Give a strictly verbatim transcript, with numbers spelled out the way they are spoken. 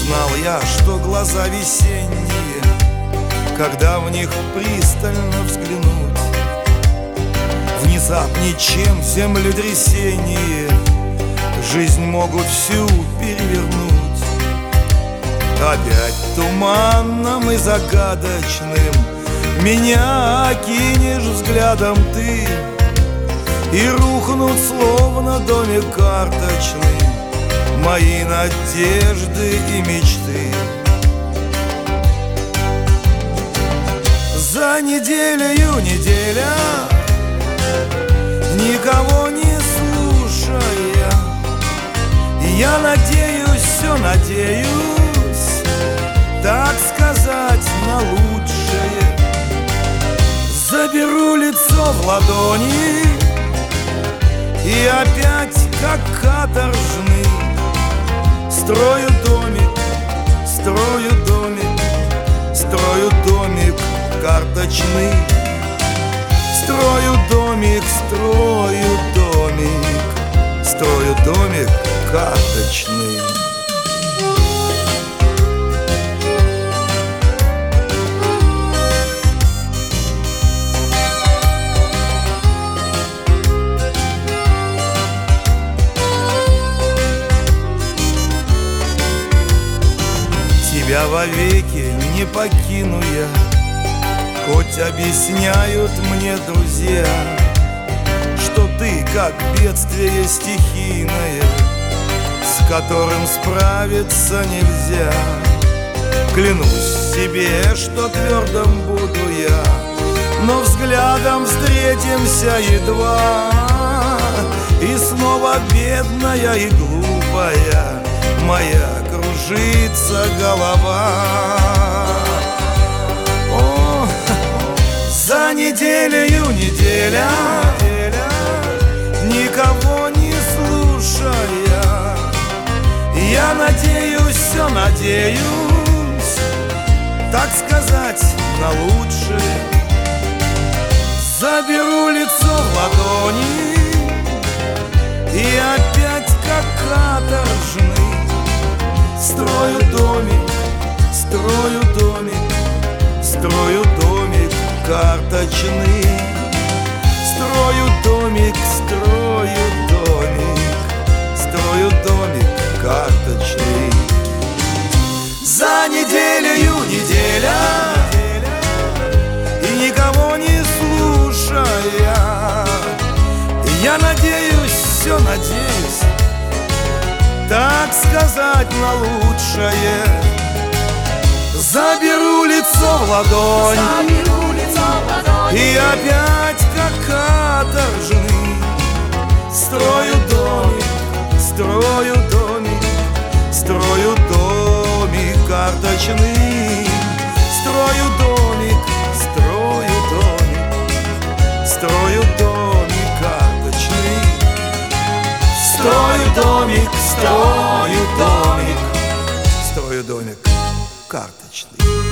Знал я, что глаза весенние, когда в них пристально взглянуть, внезапнее, чем землетрясение, жизнь могут всю перевернуть. Опять туманным и загадочным меня окинешь взглядом ты, и рухнут, словно домик карточный, мои надежды и мечты. За неделю неделя, никого не слушая, я надеюсь, все надеюсь, так сказать, на лучшее. Заберу лицо в ладони и опять, как каторжный, строю домик, строю домик, строю домик карточный. Строю домик, строю домик, строю домик карточный. Тебя вовеки не покину я, хоть объясняют мне друзья, что ты как бедствие стихийное, с которым справиться нельзя. Клянусь себе, что твердым буду я, но взглядом встретимся едва, и снова бедная и глупая моя кружится голова. О, за неделю неделя, никого не слушая, я надеюсь, все надеюсь, так сказать, на лучшее. Заберу лицо в ладони и опять, как каторжный, строю домик, строю домик, строю домик карточный. Строю домик, строю домик, строю домик карточный. За неделю неделя, и никого не слушая, я надеюсь, все надеюсь, так сказать, на лучшее. Заберу лицо в ладонь, Заберу лицо в ладонь, и опять, как каторжный, строю домик, строю домик, строю домик карточный. Строю домик, строю домик, строю домик карточный. Строю домик, строю домик, строю домик карточный.